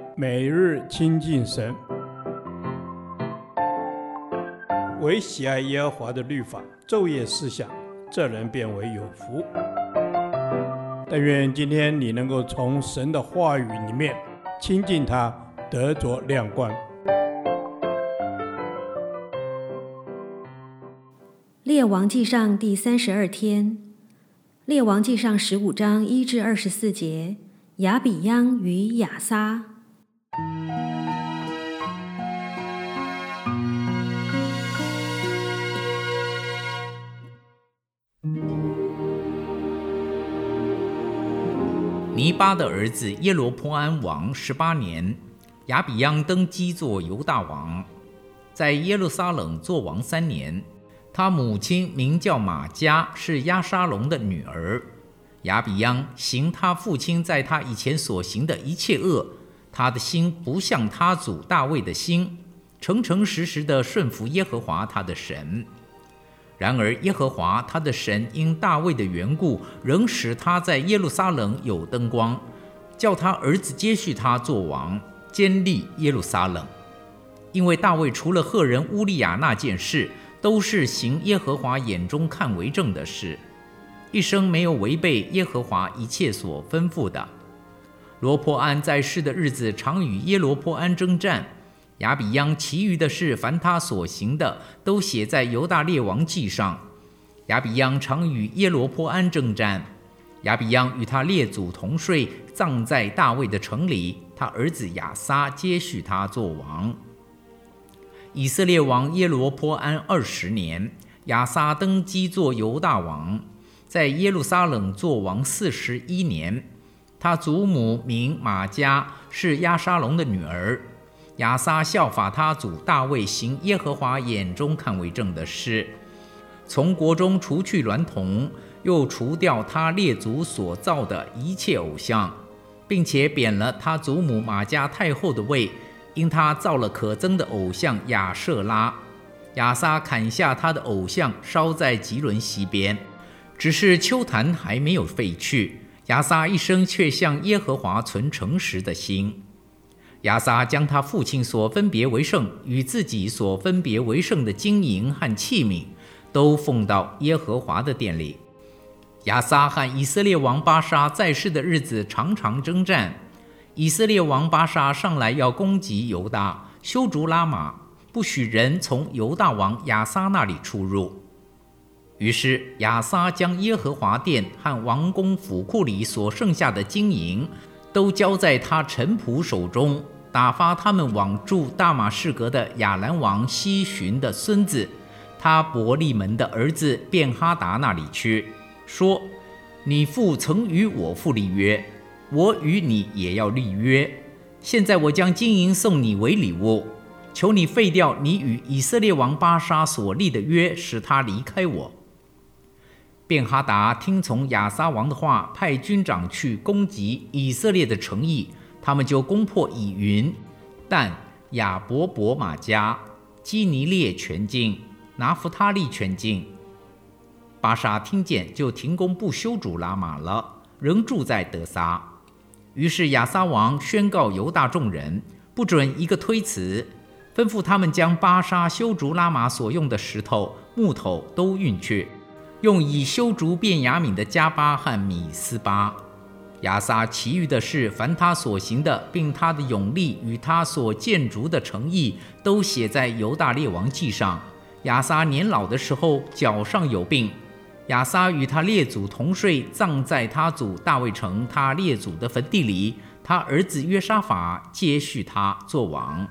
每日亲近神，唯喜爱耶和华的律法，昼夜思想，这人变为有福。但愿今天你能够从神的话语里面亲近他，得着亮光。 列王纪上第32天，列王纪上15章1至24节，亚比央与亚撒。 尼巴的儿子耶罗波安王18年，亚比央登基做犹大王，在耶路撒冷做王3年。他母亲名叫玛迦，是押沙龙的女儿。亚比央行他父亲在他以前所行的一切恶，他的心不像他祖大卫的心，诚诚实实的顺服耶和华他的神。然而耶和华他的神因大卫的缘故，仍使他在耶路撒冷有灯光，叫他儿子接续他做王，坚立耶路撒冷。因为大卫除了赫人乌利亚那件事，都是行耶和华眼中看为正的事，一生没有违背耶和华一切所吩咐的。罗波安在世的日子，常与耶罗波安征战。亚比央其余的事，凡他所行的，都写在犹大列王记上。亚比央常与耶罗波安征战。亚比央与他列祖同睡，葬在大卫的城里。他儿子亚撒接续他做王。以色列王耶罗波安20年，亚撒登基做犹大王，在耶路撒冷做王41年。他祖母名玛迦，是押沙龙的女儿。亚撒效法他祖大卫，行耶和华眼中看为正的事，从国中除去娈童，又除掉他列祖所造的一切偶像，并且贬了他祖母玛迦太后的位，因他造了可憎的偶像亚舍拉。亚撒砍下他的偶像，烧在吉伦西边，只是丘坛还没有废去。亚撒一生却向耶和华存诚实的心。亚撒将他父亲所分别为圣，与自己所分别为圣的金银和器皿，都奉到耶和华的殿里。亚撒和以色列王巴沙在世的日子，常常征战。以色列王巴沙上来要攻击犹大，修筑拉玛，不许人从犹大王亚撒那里出入。于是亚撒将耶和华殿和王宫府库里所剩下的金银，都交在他臣仆手中，打发他们往住大马士革的亚兰王西寻的孙子，他伯利门的儿子便哈达那里去，说：你父曾与我父立约，我与你也要立约。现在我将金银送你为礼物，求你废掉你与以色列王巴沙所立的约，使他离开我。便哈达听从亚撒王的话，派军长去攻击以色列的城邑，他们就攻破以云、但、亚伯伯玛迦、基尼列全境，拿弗他利全境。巴沙听见，就停工不修筑拉玛了，仍住在得撒。于是亚撒王宣告犹大众人，不准一个推辞，吩咐他们将巴沙修筑拉玛所用的石头、木头都运去，用以修筑便雅悯的加巴和米斯巴。亚撒其余的事，凡他所行的，并他的勇力与他所建筑的城邑，都写在犹大列王记上。亚撒年老的时候，脚上有病。亚撒与他列祖同睡，葬在他祖大卫城他列祖的坟地里。他儿子约沙法接续他做王。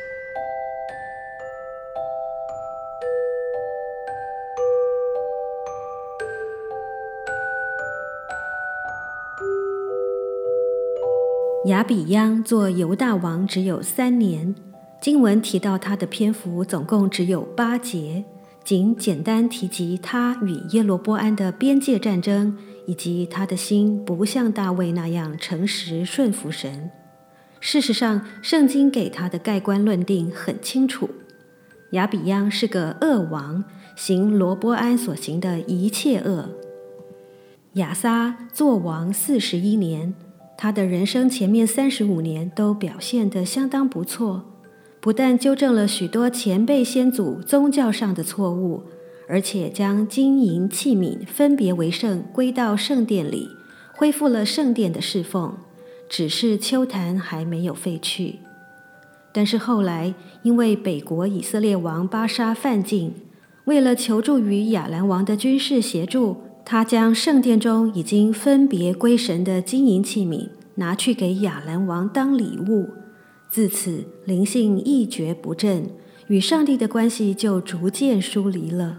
亚比央做犹大王只有3年，经文提到他的篇幅总共只有8节，仅简单提及他与耶罗波安的边界战争，以及他的心不像大卫那样诚实顺服神。事实上，圣经给他的盖棺论定很清楚，亚比央是个恶王，行罗波安所行的一切恶。亚撒做王41年， 他的人生前面35年都表现得相当不错，不但纠正了许多前辈先祖宗教上的错误，而且将金银器皿分别为圣归到圣殿里，恢复了圣殿的侍奉，只是丘坛还没有废去。但是后来因为北国以色列王巴沙犯境，为了求助于亚兰王的军事协助，他将圣殿中已经分别归神的金银器皿拿去给亚兰王当礼物，自此灵性一蹶不振，与上帝的关系就逐渐疏离了。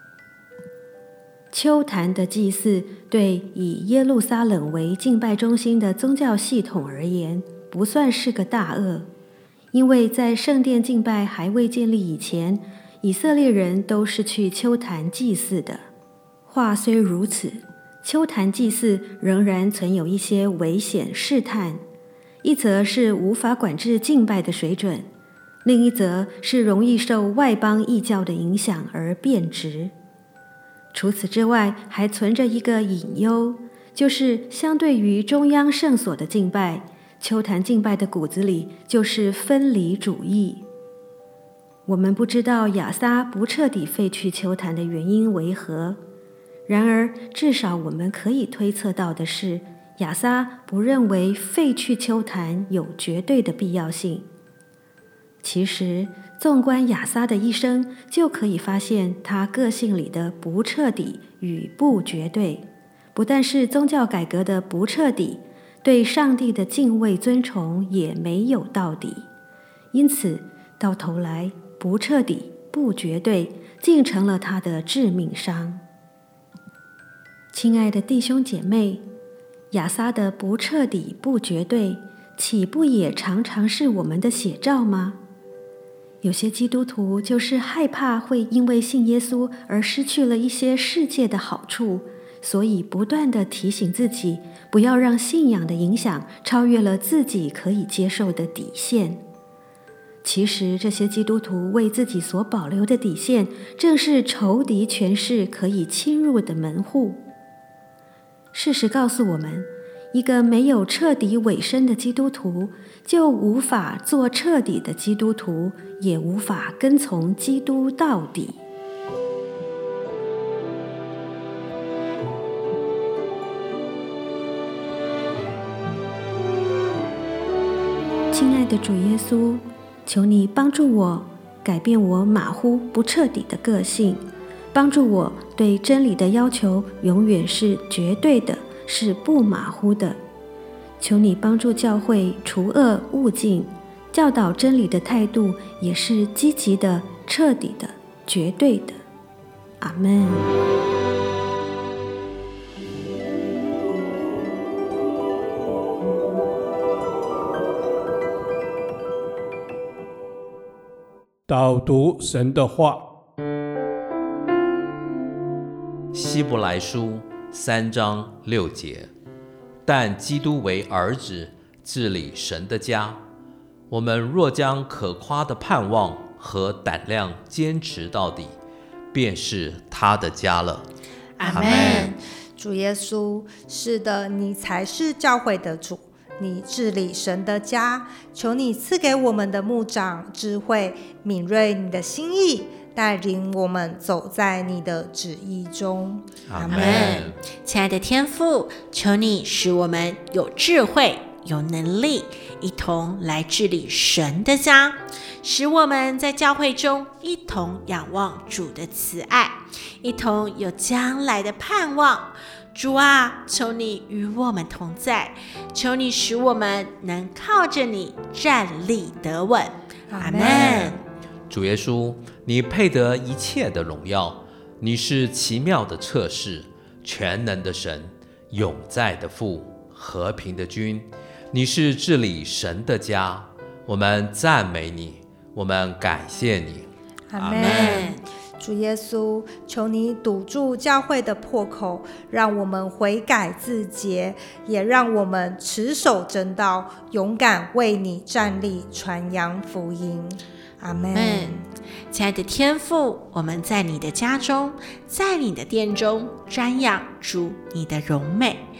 丘坛的祭祀对以耶路撒冷为敬拜中心的宗教系统而言，不算是个大恶，因为在圣殿敬拜还未建立以前，以色列人都是去丘坛祭祀的。话虽如此，丘坛祭祀仍然存有一些危险试探，一则是无法管制敬拜的水准，另一则是容易受外邦异教的影响而变质。除此之外，还存着一个隐忧，就是相对于中央圣所的敬拜，丘坛敬拜的骨子里就是分离主义。我们不知道亚撒不彻底废去丘坛的原因为何，然而至少我们可以推测到的是，亚撒不认为废去丘坛有绝对的必要性。其实纵观亚撒的一生，就可以发现他个性里的不彻底与不绝对，不但是宗教改革的不彻底，对上帝的敬畏尊崇也没有到底。因此到头来，不彻底不绝对竟成了他的致命伤。亲爱的弟兄姐妹，亚撒的不彻底不绝对，岂不也常常是我们的写照吗？有些基督徒就是害怕会因为信耶稣而失去了一些世界的好处，所以不断地提醒自己，不要让信仰的影响超越了自己可以接受的底线。其实这些基督徒为自己所保留的底线，正是仇敌权势可以侵入的门户。事实告诉我们，一个没有彻底委身的基督徒，就无法做彻底的基督徒，也无法跟从基督到底。亲爱的主耶稣，求你帮助我改变我马虎不彻底的个性，帮助我对真理的要求永远是绝对的，是不马虎的。求你帮助教会除恶务尽，教导真理的态度也是积极的、彻底的、绝对的。阿们。 导读神的话。 希伯来书3章6节，但基督为儿子，治理神的家。我们若将可夸的盼望和胆量坚持到底，便是他的家了。 阿们。主耶稣，是的，你才是教会的主，你治理神的家。求你赐给我们的牧长智慧，敏锐你的心意，带领我们走在你的旨意中。 阿们。 亲爱的天父，求你使我们有智慧、有能力，一同来治理神的家，使我们在教会中一同仰望主的慈爱，一同有将来的盼望。主啊，求你与我们同在，求你使我们能靠着你站立得稳。阿们。 主耶稣，你配得一切的荣耀，你是奇妙的策士，全能的神，永在的父，和平的君，你是治理神的家。我们赞美你，我们感谢你。 阿们。主耶稣，求你堵住教会的破口，让我们悔改自洁，也让我们持守真道，勇敢为你站立，传扬福音。阿们。 亲爱的天父，我们在你的家中，在你的殿中瞻仰主你的荣美。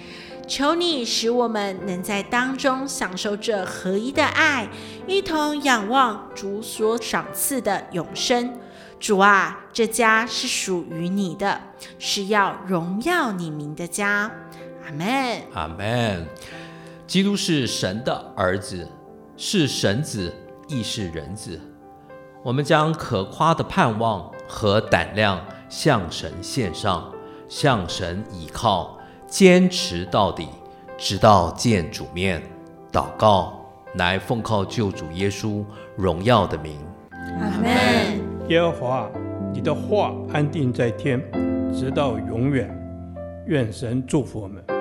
求你使我们能在当中享受这合一的爱，一同仰望主所赏赐的永生。主啊，这家是属于你的，是要荣耀你名的家。阿们， 阿们。基督是神的儿子，是神子，亦是人子。我们将可夸的盼望和胆量向神献上，向神倚靠，坚持到底，直到见主面。祷告乃奉靠救主耶稣荣耀的名。 阿们。 耶和华，你的话安定在天，直到永远。愿神祝福我们。